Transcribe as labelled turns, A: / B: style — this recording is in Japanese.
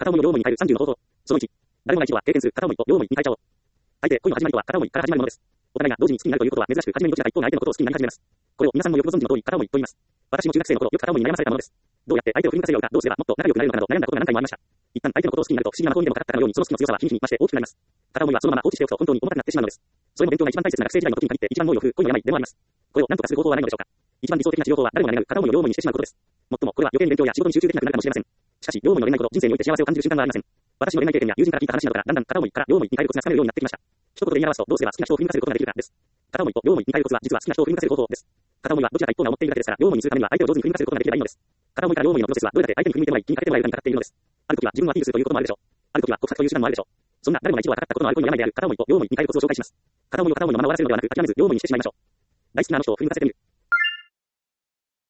A: 片思いを両思いに変える30の方法。その1。誰もが一度は経験する片思いと両思いに変えちゃおう。大抵、恋の始まりとは片思いから始まるものです。お互いが同時に好きになるということは珍しく、初めにどちらか一方が相手のことを好きになり始めます。これを皆さんもよくご存知の通り、片思いと言います。私も中学生の頃、よく片思いに悩まされたものです。どうやって相手を振り向かせようか、どうすればもっと仲良くなれるのかなど悩んだことが何回もありました。一旦相手のことを好きになると不思議な魔法にでもかかったかのように、その好きの強さは日に日に増して大きくなります。片思いはそのまま放置しておくと本当に重たくなってしまうのです。それも勉強が一番大切な学生時代の時に限って一番猛威を振る恋の病でもあります。これを何とかする方法はないのでしょうか。一番理想的な治療法は誰もが願う片思いを両思いにしてしまうことです。もっともこれは余計に勉強や仕事に集中できなくなるかもしれません。しかし、両思いの恋愛ほど人生において幸せを感じる瞬間はありません。私の恋愛経験や友人から聞いた話などから、だんだん片思いから両思いに変えるコツがつかめるようになってきました。一言で言い表すと、どうすれば好きな人を振り向かせることができるかです。片思いと両思いに変えるコツは、実は好きな人を振り向かせる方法です。片思いはどちらか一方が思っているだけですから、両思いにするためには相手を上手に振り向かせることができればいいのです。片思いから両思いのプロセスは、どれだけ相手に振り向いてもらい、気にかけてもらえるかにかかっているのです。ある時は自分をアピールするということもあるでしょう。ある時は告白という手段もあるでしょう。そんな誰もが一度はかかったことのある恋の病である片思いと両思いに変えるコツを紹介します。片思いを片思いのまま終わらせるのではなく、諦めず両思いにしてしまいましょう。大好きなあの人を振り向かせてみる。